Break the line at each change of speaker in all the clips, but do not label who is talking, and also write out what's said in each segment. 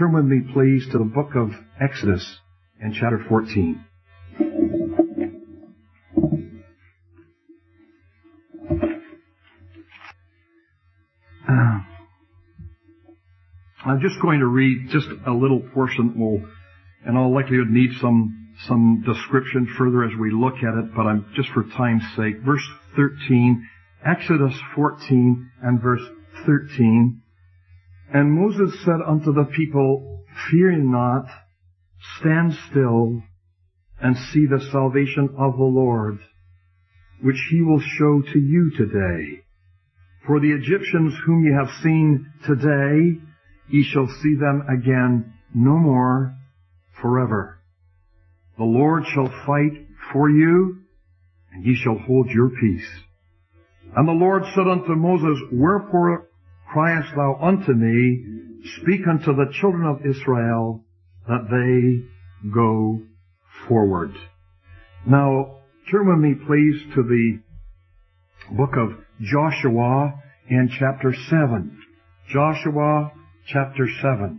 Turn with me, please, to the book of Exodus in chapter 14. I'm just going to read just a little portion. We'll, in all likelihood, need some description further as we look at it, but I'm just for time's sake. Verse 13, Exodus 14 and verse 13. And Moses said unto the people, Fear not, stand still, and see the salvation of the Lord, which he will show to you today. For the Egyptians whom ye have seen today, ye shall see them again no more forever. The Lord shall fight for you, and ye shall hold your peace. And the Lord said unto Moses, Wherefore criest thou unto me? Speak unto the children of Israel, that they go forward. Now, turn with me, please, to the book of Joshua in chapter 7. Joshua chapter 7.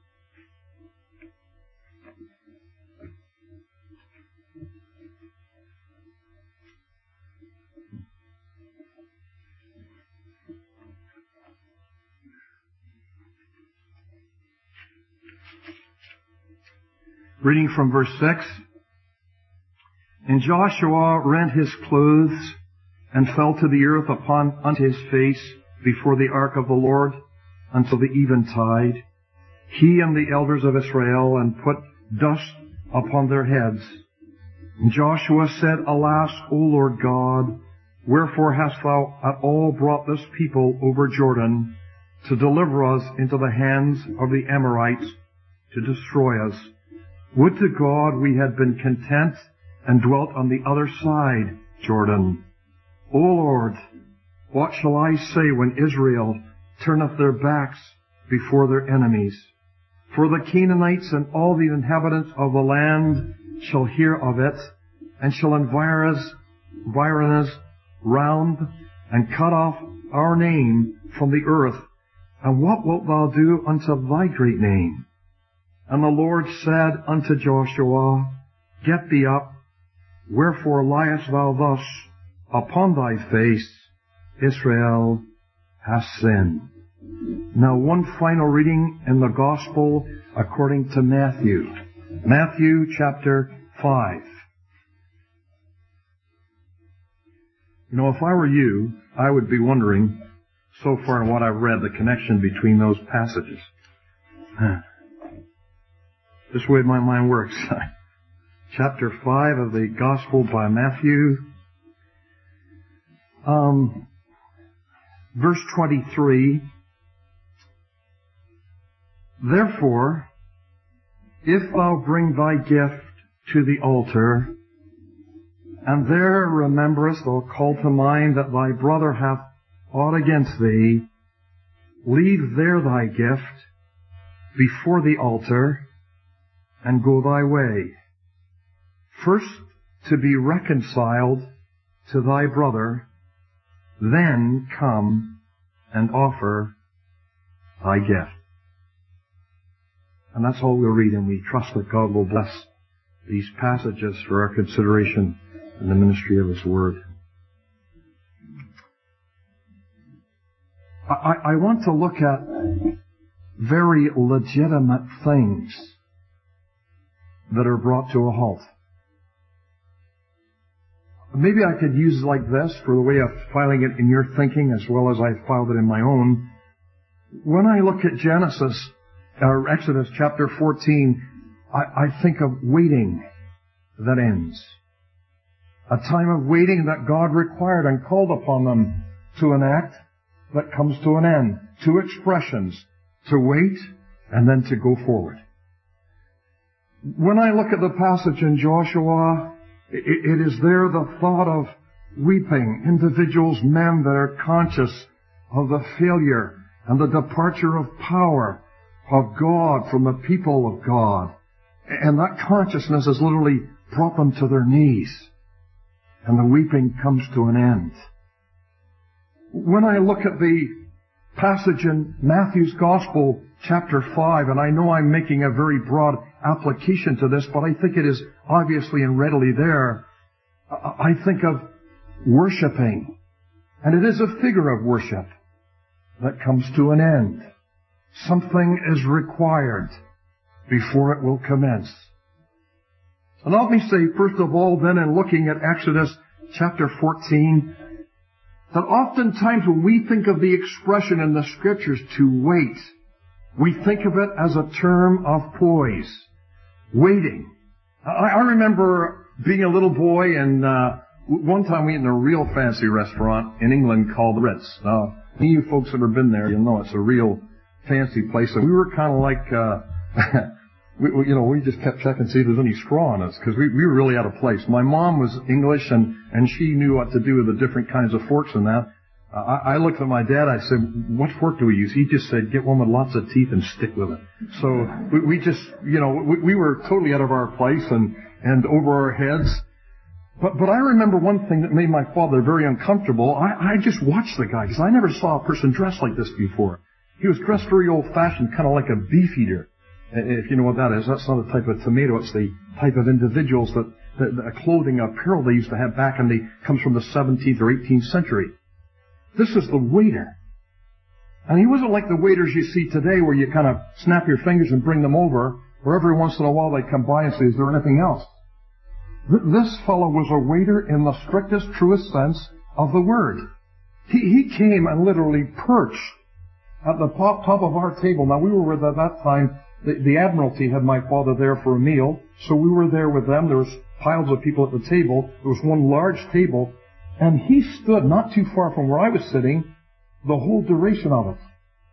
Reading from verse 6. And Joshua rent his clothes and fell to the earth unto his face before the ark of the Lord until the eventide, he and the elders of Israel, and put dust upon their heads. And Joshua said, Alas, O Lord God, wherefore hast thou at all brought this people over Jordan to deliver us into the hands of the Amorites to destroy us? Would to God we had been content and dwelt on the other side Jordan. O Lord, what shall I say when Israel turneth their backs before their enemies? For the Canaanites and all the inhabitants of the land shall hear of it, and shall environ us round, and cut off our name from the earth. And what wilt thou do unto thy great name? And the Lord said unto Joshua, Get thee up, wherefore liest thou thus upon thy face? Israel hath sinned. Now one final reading in the Gospel according to Matthew. Matthew chapter 5. You know, if I were you, I would be wondering, so far in what I've read, the connection between those passages. This way my mind works. Chapter 5 of the Gospel by Matthew. Verse 23. Therefore, if thou bring thy gift to the altar, and there rememberest or call to mind that thy brother hath aught against thee, leave there thy gift before the altar, and go thy way. First to be reconciled to thy brother, then come and offer thy gift. And that's all we'll read, and we trust that God will bless these passages for our consideration in the ministry of His Word. I want to look at very legitimate things that are brought to a halt. Maybe I could use it like this for the way of filing it in your thinking as well as I filed it in my own. When I look at Genesis, or Exodus chapter 14, I think of waiting that ends. A time of waiting that God required and called upon them to enact that comes to an end. Two expressions, to wait and then to go forward. When I look at the passage in Joshua, it is there the thought of weeping, individuals, men that are conscious of the failure and the departure of power of God from the people of God. And that consciousness has literally brought them to their knees. And the weeping comes to an end. When I look at the passage in Matthew's Gospel, chapter 5, and I know I'm making a very broad application to this, but I think it is obviously and readily there. I think of worshiping, and it is a figure of worship that comes to an end. Something is required before it will commence. And let me say, first of all, then, in looking at Exodus chapter 14, that oftentimes when we think of the expression in the Scriptures to wait, we think of it as a term of poise, waiting. I remember being a little boy, and one time we ate in a real fancy restaurant in England called the Ritz. Now, any of you folks that have been there, you'll know it's a real fancy place. And we were kind of like, we just kept checking to see if there's any straw in us, because we were really out of place. My mom was English, and she knew what to do with the different kinds of forks and that. I looked at my dad, I said, what fork do we use? He just said, get one with lots of teeth and stick with it. So we just, we were totally out of our place and over our heads. But I remember one thing that made my father very uncomfortable. I just watched the guy, because I never saw a person dressed like this before. He was dressed very old-fashioned, kind of like a beef eater. If you know what that is, that's not a type of tomato. It's the type of individuals that the clothing, apparel they used to have back comes from the 17th or 18th century. This is the waiter. And he wasn't like the waiters you see today where you kind of snap your fingers and bring them over, or every once in a while they come by and say, is there anything else? This fellow was a waiter in the strictest, truest sense of the word. He came and literally perched at the top of our table. Now, we were with, at that time, the Admiralty had my father there for a meal, so we were there with them. There was piles of people at the table. There was one large table, and he stood not too far from where I was sitting the whole duration of it.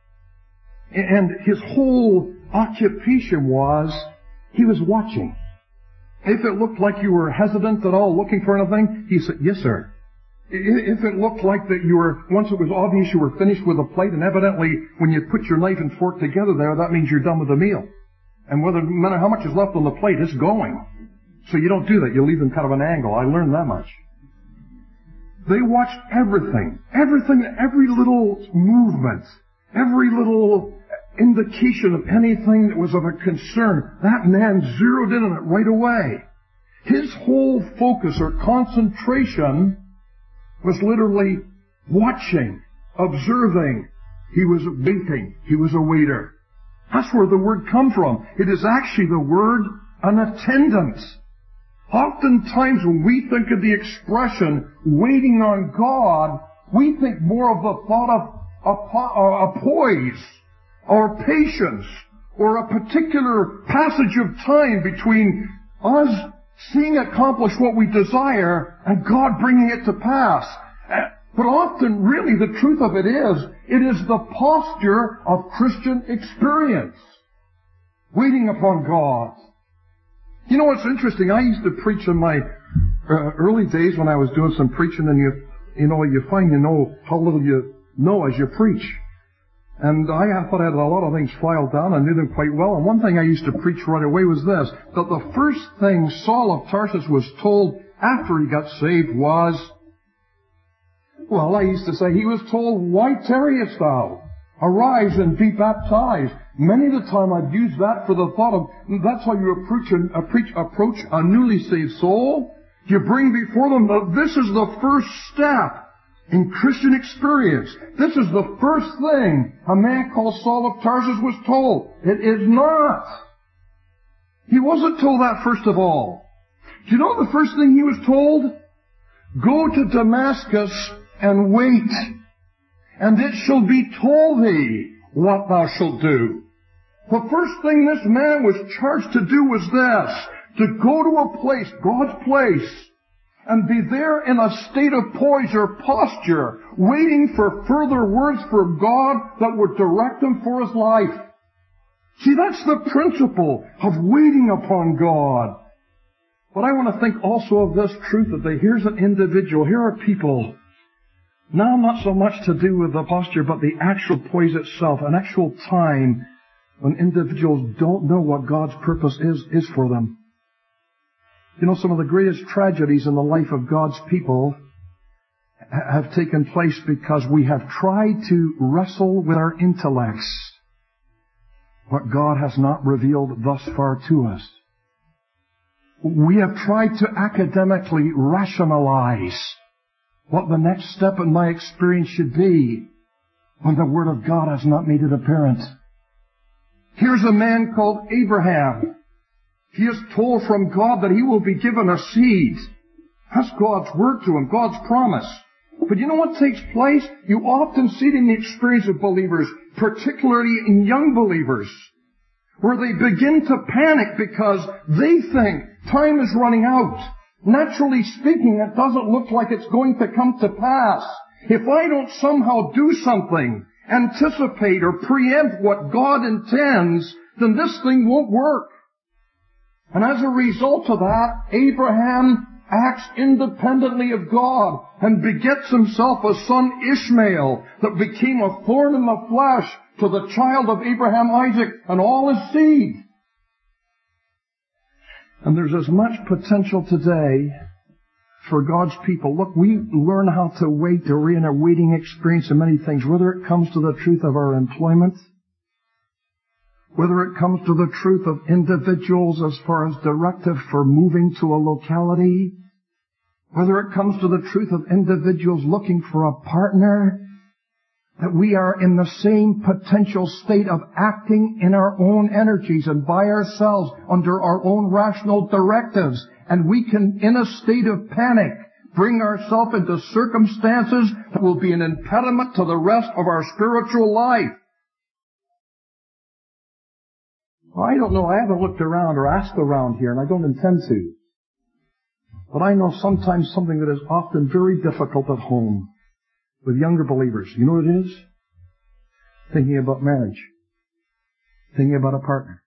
And his whole occupation was, he was watching. If it looked like you were hesitant at all looking for anything, he said, yes, sir. If it looked like that once it was obvious you were finished with a plate, and evidently when you put your knife and fork together there, that means you're done with the meal. And no matter how much is left on the plate, it's going. So you don't do that. You leave them kind of an angle. I learned that much. They watched everything, every little movement, every little indication of anything that was of a concern. That man zeroed in on it right away. His whole focus or concentration was literally watching, observing. He was waiting. He was a waiter. That's where the word comes from. It is actually the word an attendant. Oftentimes when we think of the expression waiting on God, we think more of the thought of a poise or patience or a particular passage of time between us seeing accomplish what we desire and God bringing it to pass. But often, really, the truth of it is the posture of Christian experience. Waiting upon God. You know what's interesting? I used to preach in my early days when I was doing some preaching, and you find you know how little you know as you preach. And I thought I had a lot of things filed down. I knew them quite well. And one thing I used to preach right away was this, that the first thing Saul of Tarsus was told after he got saved was, I used to say, he was told, why tarriest thou? Arise and be baptized. Many of the time I've used that for the thought of, that's how you approach a newly saved soul. You bring before them this is the first step in Christian experience. This is the first thing a man called Saul of Tarsus was told. It is not. He wasn't told that first of all. Do you know the first thing he was told? Go to Damascus and wait, and it shall be told thee what thou shalt do. The first thing this man was charged to do was this, to go to a place, God's place, and be there in a state of poise or posture, waiting for further words from God that would direct him for his life. See, that's the principle of waiting upon God. But I want to think also of this truth that here's an individual, here are people, now not so much to do with the posture, but the actual poise itself, an actual time when individuals don't know what God's purpose is for them. You know, some of the greatest tragedies in the life of God's people have taken place because we have tried to wrestle with our intellects what God has not revealed thus far to us. We have tried to academically rationalize what the next step in my experience should be when the Word of God has not made it apparent. Here's a man called Abraham. He is told from God that he will be given a seed. That's God's word to him, God's promise. But you know what takes place? You often see it in the experience of believers, particularly in young believers, where they begin to panic because they think time is running out. Naturally speaking, it doesn't look like it's going to come to pass. If I don't somehow do something, anticipate or preempt what God intends, then this thing won't work. And as a result of that, Abraham acts independently of God and begets himself a son Ishmael that became a thorn in the flesh to the child of Abraham, Isaac, and all his seed. And there's as much potential today for God's people. Look, we learn how to wait, or we're in a waiting experience in many things, whether it comes to the truth of our employment, whether it comes to the truth of individuals as far as directive for moving to a locality, whether it comes to the truth of individuals looking for a partner, that we are in the same potential state of acting in our own energies and by ourselves under our own rational directives. And we can, in a state of panic, bring ourselves into circumstances that will be an impediment to the rest of our spiritual life. Well, I don't know. I haven't looked around or asked around here, and I don't intend to. But I know sometimes something that is often very difficult at home with younger believers. You know what it is? Thinking about marriage. Thinking about a partner.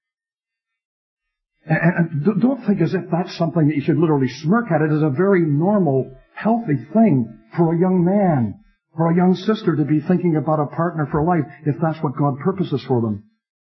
And don't think as if that's something that you should literally smirk at. It is a very normal, healthy thing for a young man or a young sister to be thinking about a partner for life if that's what God purposes for them.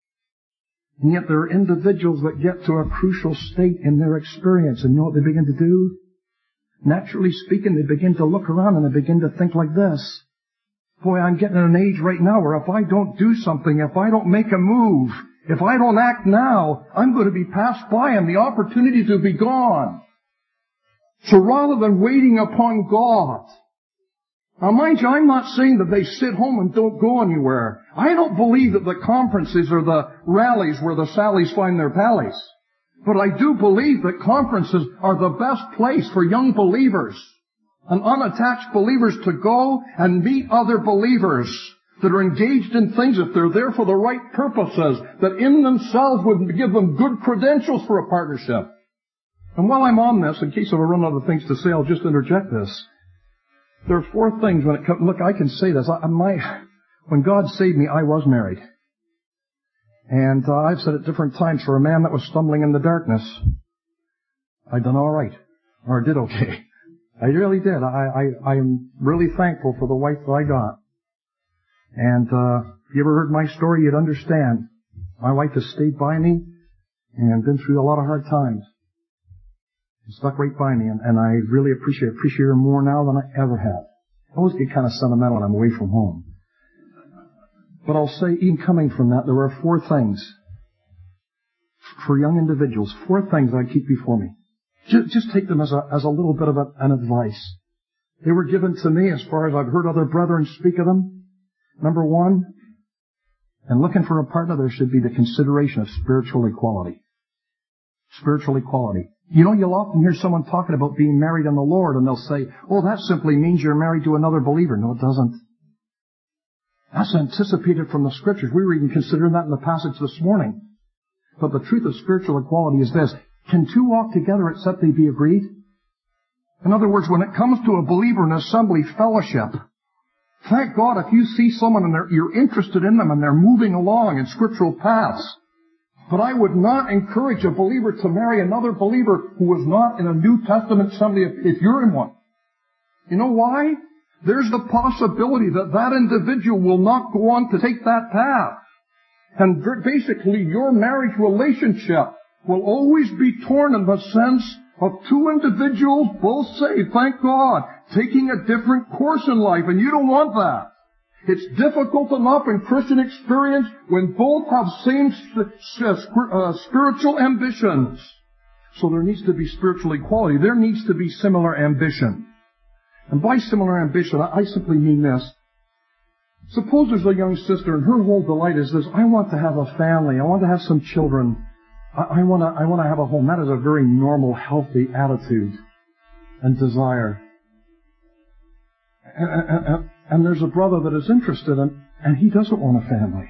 And yet there are individuals that get to a crucial state in their experience, and you know what they begin to do? Naturally speaking, they begin to look around and they begin to think like this. Boy, I'm getting at an age right now where if I don't do something, if I don't make a move, if I don't act now, I'm going to be passed by and the opportunity to be gone. So rather than waiting upon God, now mind you, I'm not saying that they sit home and don't go anywhere. I don't believe that the conferences are the rallies where the Sallies find their pallies. But I do believe that conferences are the best place for young believers and unattached believers to go and meet other believers that are engaged in things, if they're there for the right purposes, that in themselves would give them good credentials for a partnership. And while I'm on this, in case I run out of things to say, I'll just interject this. There are 4 things when it comes. Look, I can say this. When God saved me, I was married. And I've said at different times, for a man that was stumbling in the darkness, I done all right. Or did okay. I really did. I am really thankful for the wife that I got. And if you ever heard my story, you'd understand. My wife has stayed by me and been through a lot of hard times. She stuck right by me, and I really appreciate her more now than I ever have. I always get kind of sentimental when I'm away from home. But I'll say, even coming from that, there are 4 things for young individuals, 4 things I keep before me. Just take them as a little bit of an advice. They were given to me as far as I've heard other brethren speak of them. Number 1, in looking for a partner, there should be the consideration of spiritual equality. Spiritual equality. You know, you'll often hear someone talking about being married in the Lord, and they'll say, oh, that simply means you're married to another believer. No, it doesn't. That's anticipated from the Scriptures. We were even considering that in the passage this morning. But the truth of spiritual equality is this. Can 2 walk together except they be agreed? In other words, when it comes to a believer in assembly fellowship, thank God if you see someone and you're interested in them and they're moving along in scriptural paths. But I would not encourage a believer to marry another believer who is not in a New Testament assembly if you're in one. You know why? There's the possibility that that individual will not go on to take that path. And basically your marriage relationship will always be torn in the sense of two individuals, both saved, thank God, taking a different course in life, and you don't want that. It's difficult enough in Christian experience when both have same spiritual ambitions. So there needs to be spiritual equality. There needs to be similar ambition. And by similar ambition, I simply mean this. Suppose there's a young sister and her whole delight is this: I want to have a family. I want to have some children. I want to have a home. That is a very normal, healthy attitude and desire. And there's a brother that is interested in, and he doesn't want a family.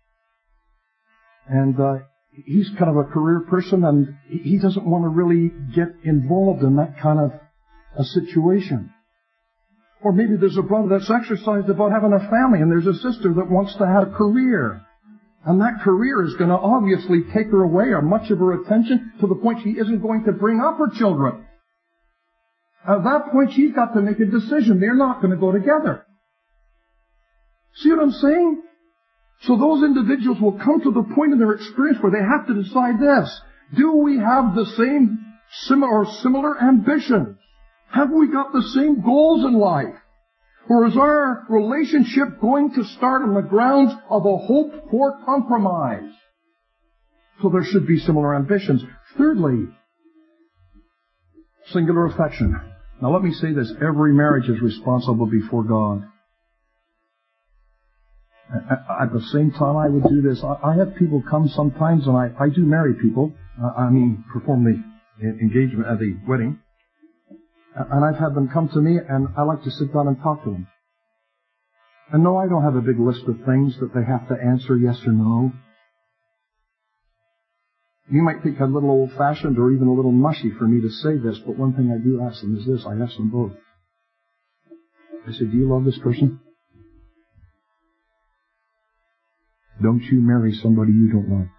And he's kind of a career person, and he doesn't want to really get involved in that kind of a situation. Or maybe there's a brother that's exercised about having a family, and there's a sister that wants to have a career. And that career is going to obviously take her away, or much of her attention, to the point she isn't going to bring up her children. At that point, she's got to make a decision. They're not going to go together. See what I'm saying? So those individuals will come to the point in their experience where they have to decide this: do we have the same similar ambitions? Have we got the same goals in life? Or is our relationship going to start on the grounds of a hope for compromise? So there should be similar ambitions. Thirdly, singular affection. Now let me say this: every marriage is responsible before God. At the same time I would do this, I have people come sometimes, and I do marry people. Perform the engagement at the wedding. And I've had them come to me, and I like to sit down and talk to them. And no, I don't have a big list of things that they have to answer yes or no. You might think a little old-fashioned or even a little mushy for me to say this, but one thing I do ask them is this. I ask them both. I say, do you love this person? Don't you marry somebody you don't love.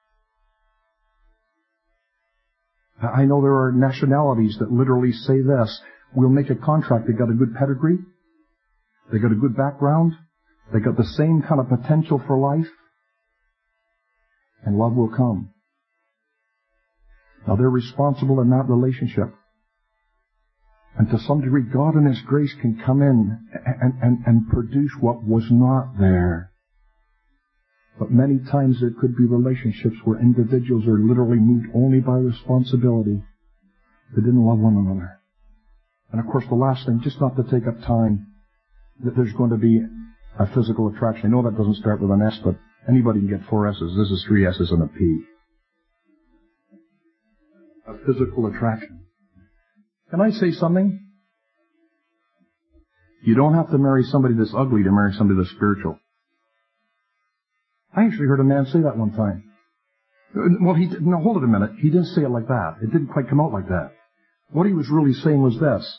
I know there are nationalities that literally say this: we'll make a contract. They got a good pedigree. They got a good background. They got the same kind of potential for life. And love will come. Now they're responsible in that relationship. And to some degree, God in His grace can come in and produce what was not there. But many times there could be relationships where individuals are literally moved only by responsibility. They didn't love one another. And of course the last thing, just not to take up time, that there's going to be a physical attraction. I know that doesn't start with an S, but anybody can get 4 S's. This is 3 S's and a P. A physical attraction. Can I say something? You don't have to marry somebody that's ugly to marry somebody that's spiritual. I actually heard a man say that one time. Well, hold it a minute. He didn't say it like that. It didn't quite come out like that. What he was really saying was this: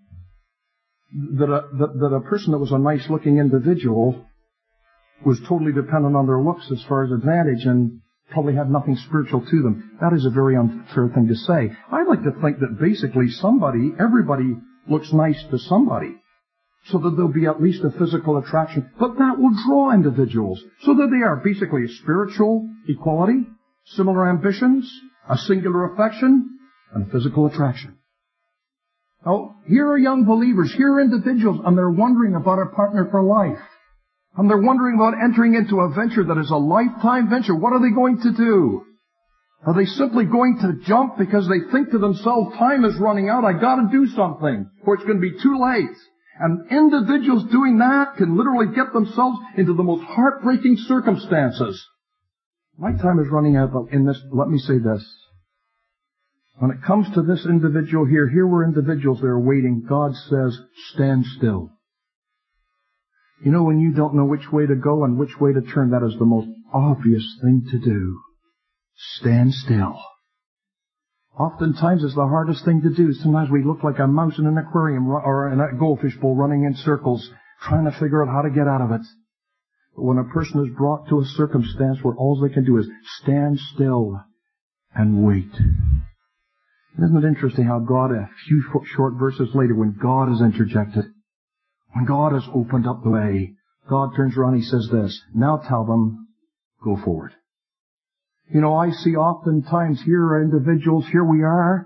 that a person that was a nice-looking individual was totally dependent on their looks as far as advantage and probably had nothing spiritual to them. That is a very unfair thing to say. I like to think that basically everybody looks nice to somebody, so that there'll be at least a physical attraction. But that will draw individuals, so that they are basically a spiritual equality, similar ambitions, a singular affection, and physical attraction. Now, here are young believers, here are individuals, and they're wondering about a partner for life. And they're wondering about entering into a venture that is a lifetime venture. What are they going to do? Are they simply going to jump because they think to themselves, time is running out, I gotta do something, or it's going to be too late? And individuals doing that can literally get themselves into the most heartbreaking circumstances. My time is running out, but let me say this. When it comes to this individual here were individuals that are waiting. God says, stand still. You know, when you don't know which way to go and which way to turn, that is the most obvious thing to do. Stand still. Oftentimes it's the hardest thing to do. Sometimes we look like a mouse in an aquarium or in a goldfish bowl running in circles, trying to figure out how to get out of it. But when a person is brought to a circumstance where all they can do is stand still and wait. Isn't it interesting how God, a few short verses later, when God has interjected, when God has opened up the way, God turns around and He says this: now tell them, go forward. You know, I see oftentimes here are individuals, here we are,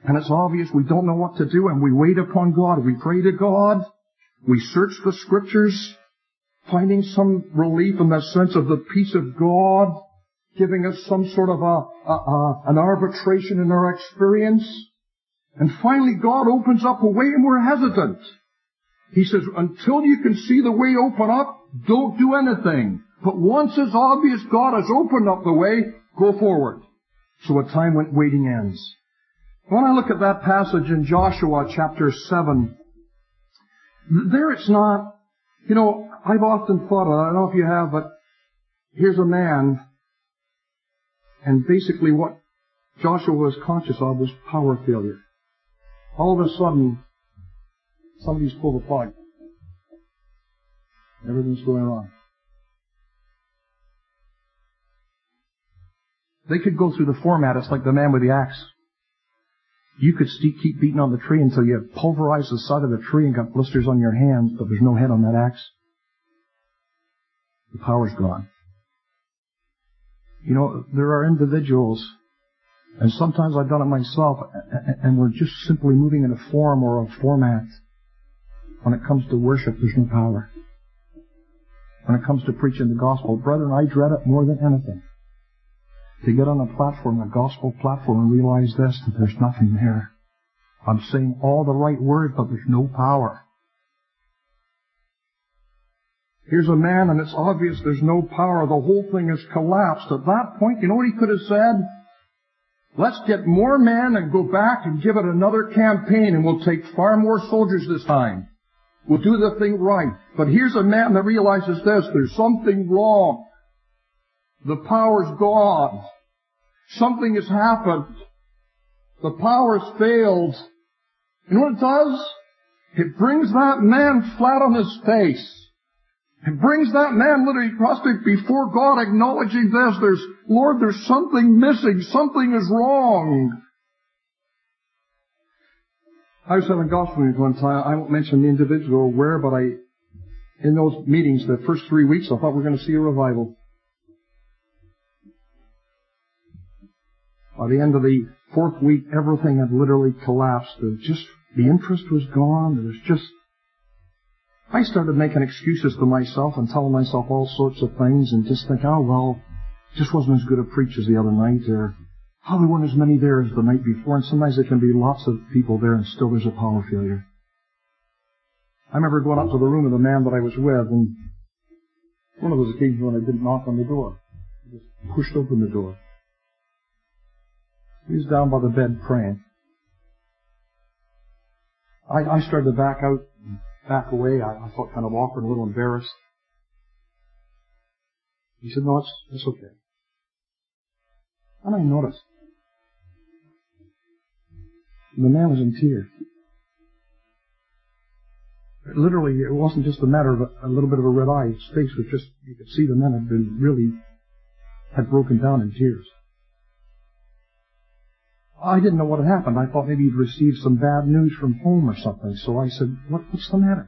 and it's obvious we don't know what to do, and we wait upon God. We pray to God. We search the Scriptures, finding some relief in the sense of the peace of God, giving us some sort of an arbitration in our experience. And finally God opens up a way and we're hesitant. He says, until you can see the way open up, don't do anything. But once it's obvious God has opened up the way, go forward. So a time when waiting ends. When I look at that passage in Joshua chapter 7, there it's not, I've often thought, I don't know if you have, but here's a man, and basically what Joshua was conscious of was power failure. All of a sudden, somebody's pulled the plug. Everything's going wrong. They could go through the format. It's like the man with the axe. You could keep beating on the tree until you pulverized the side of the tree and got blisters on your hands, but there's no head on that axe. The power's gone. There are individuals, and sometimes I've done it myself, and we're just simply moving in a form or a format. When it comes to worship, there's no power. When it comes to preaching the gospel, brethren, I dread it more than anything. To get on a platform, a gospel platform, and realize this, that there's nothing there. I'm saying all the right words, but there's no power. Here's a man, and it's obvious there's no power. The whole thing has collapsed. At that point, you know what he could have said? Let's get more men and go back and give it another campaign, and we'll take far more soldiers this time. We'll do the thing right. But here's a man that realizes this. There's something wrong. The power's gone. Something has happened. The power's failed. You know what it does? It brings that man flat on his face. It brings that man literally prostrate before God, acknowledging this. Lord, there's something missing. Something is wrong. I was having gospel meetings one time. I won't mention the individual where, but in those meetings, the first 3 weeks, I thought we were going to see a revival. By the end of the 4th week, everything had literally collapsed. The interest was gone. I started making excuses to myself and telling myself all sorts of things and just think, just wasn't as good a preach as the other night, or, there weren't as many there as the night before, and sometimes there can be lots of people there and still there's a power failure. I remember going up to the room of the man that I was with, and one of those occasions when I didn't knock on the door. I just pushed open the door. He was down by the bed praying. I started to back out, back away. I felt kind of awkward, a little embarrassed. He said, no, it's okay. And I noticed. The man was in tears. Literally, it wasn't just a matter of a little bit of a red eye. His face was just, you could see the man had broken down in tears. I didn't know what had happened. I thought maybe he'd received some bad news from home or something. So I said, what's the matter?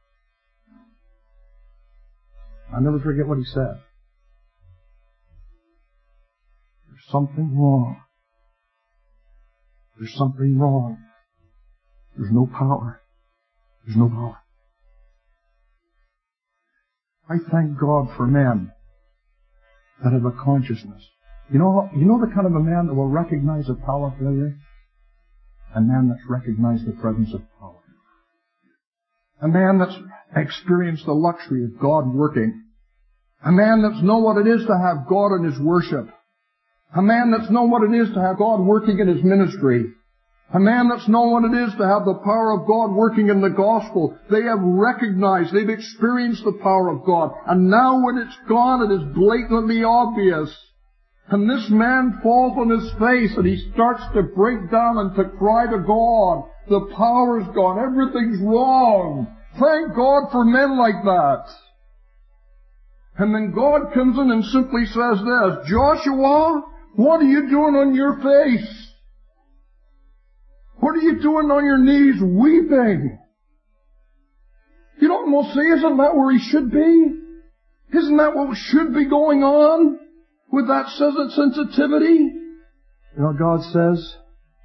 I'll never forget what he said. There's something wrong. There's something wrong. There's no power. There's no power. I thank God for men that have a consciousness. You know the kind of a man that will recognize a power failure? A man that's recognized the presence of power. A man that's experienced the luxury of God working. A man that's known what it is to have God in his worship. A man that's known what it is to have God working in his ministry. A man that's known what it is to have the power of God working in the gospel. They have recognized, they've experienced the power of God. And now when it's gone, it is blatantly obvious. And this man falls on his face and he starts to break down and to cry to God. The power's gone. Everything's wrong. Thank God for men like that. And then God comes in and simply says this, Joshua, what are you doing on your face? What are you doing on your knees weeping? You don't almost say, isn't that where he should be? Isn't that what should be going on? With that sensitivity? You know what God says?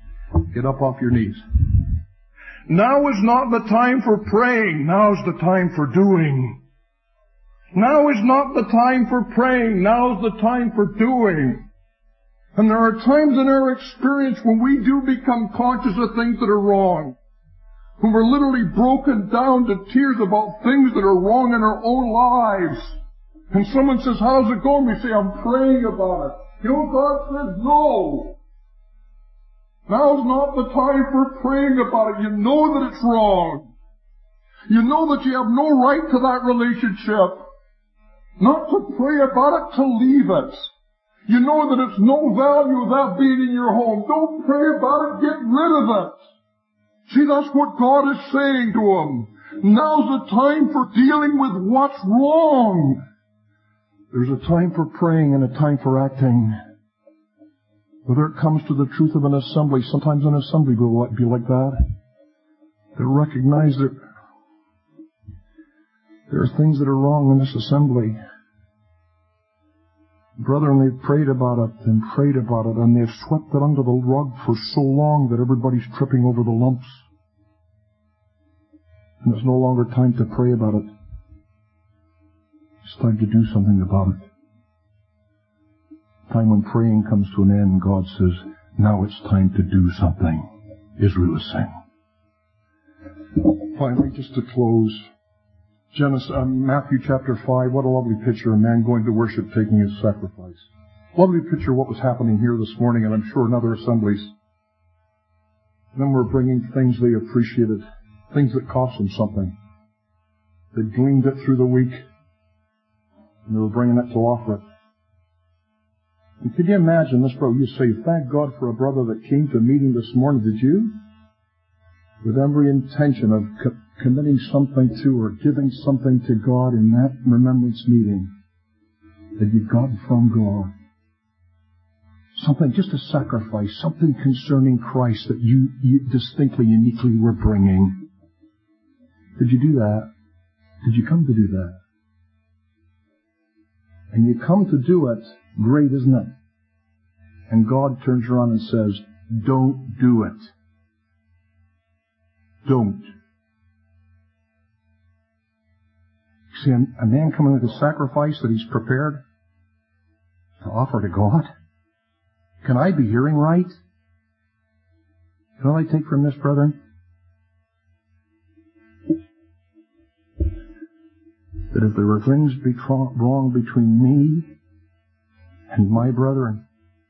Get up off your knees. Now is not the time for praying. Now is the time for doing. Now is not the time for praying. Now is the time for doing. And there are times in our experience when we do become conscious of things that are wrong. When we're literally broken down to tears about things that are wrong in our own lives. And someone says, how's it going? We say, I'm praying about it. You know, God says no. Now's not the time for praying about it. You know that it's wrong. You know that you have no right to that relationship. Not to pray about it, to leave it. You know that it's no value of that being in your home. Don't pray about it, get rid of it. See, that's what God is saying to him. Now's the time for dealing with what's wrong. There's a time for praying and a time for acting. Whether it comes to the truth of an assembly, sometimes an assembly will be like that. They recognize that there are things that are wrong in this assembly. Brethren, they've prayed about it, and they've swept it under the rug for so long that everybody's tripping over the lumps. And it's no longer time to pray about it. It's time to do something about it. Time when praying comes to an end, God says, now it's time to do something. Israel is saying. Finally, just to close, Matthew chapter 5, what a lovely picture, a man going to worship, taking his sacrifice. Lovely picture of what was happening here this morning, and I'm sure in other assemblies. Then we're bringing things they appreciated, things that cost them something. They gleaned it through the week, and they were bringing it to offer it. And can you imagine this, bro? You say, thank God for a brother that came to a meeting this morning. Did you? With every intention of committing something to or giving something to God in that remembrance meeting that you got from God. Something, just a sacrifice, something concerning Christ that you distinctly, uniquely were bringing. Did you do that? Did you come to do that? And you come to do it, great, isn't it? And God turns around and says, don't do it. Don't. See, a man coming with a sacrifice that he's prepared to offer to God. Can I be hearing right? Can I take from this, brethren? That if there were things wrong between me and my brethren,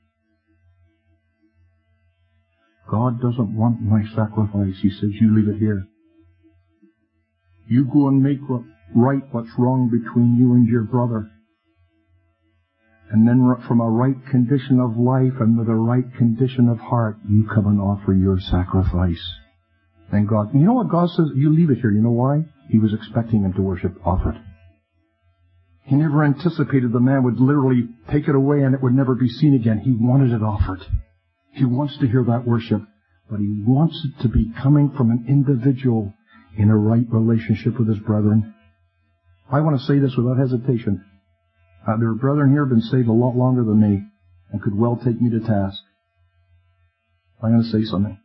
God doesn't want my sacrifice. He says, you leave it here. You go and make right what's wrong between you and your brother. And then from a right condition of life and with a right condition of heart, you come and offer your sacrifice. And God, you know what God says? You leave it here. You know why? He was expecting him to worship, offer it. He never anticipated the man would literally take it away and it would never be seen again. He wanted it offered. He wants to hear that worship, but he wants it to be coming from an individual in a right relationship with his brethren. I want to say this without hesitation. There are brethren here who have been saved a lot longer than me and could well take me to task. I'm going to say something.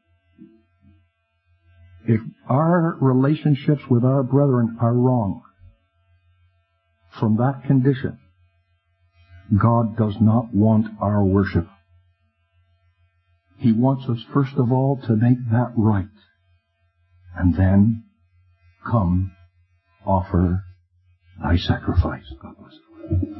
If our relationships with our brethren are wrong, from that condition, God does not want our worship. He wants us, first of all, to make that right. And then, come, offer thy sacrifice. God bless you.